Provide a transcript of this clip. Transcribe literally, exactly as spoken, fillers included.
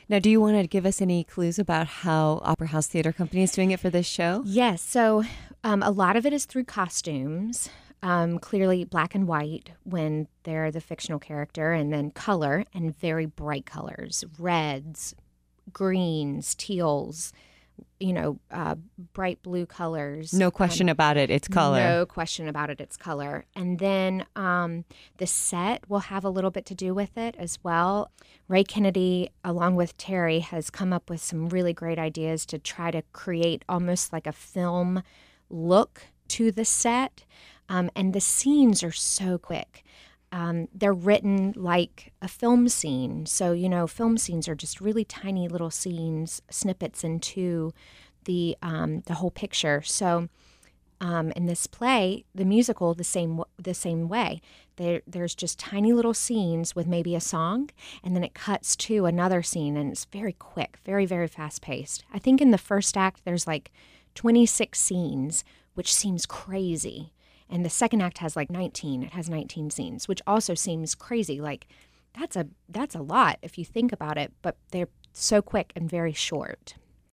Now, do you want to give us any clues about how Opera House Theater Company is doing it for this show? Yes. So um, a lot of it is through costumes. Um, clearly black and white when they're the fictional character, and then color and very bright colors, reds, greens, teals, you know, uh, bright blue colors. No question um, about it, it's color. No question about it, it's color. And then um, the set will have a little bit to do with it as well. Ray Kennedy, along with Terry, has come up with some really great ideas to try to create almost like a film look to the set. Um, and the scenes are so quick. Um, they're written like a film scene. So, you know, film scenes are just really tiny little scenes, snippets into the um, the whole picture. So um, in this play, the musical, the same the same way. There, there's just tiny little scenes with maybe a song, and then it cuts to another scene, and it's very quick, very, very fast-paced. I think in the first act, there's like twenty-six scenes, which seems crazy. And the second act has like nineteen. It has nineteen scenes, which also seems crazy. Like that's a that's a lot if you think about it, but they're so quick and very short.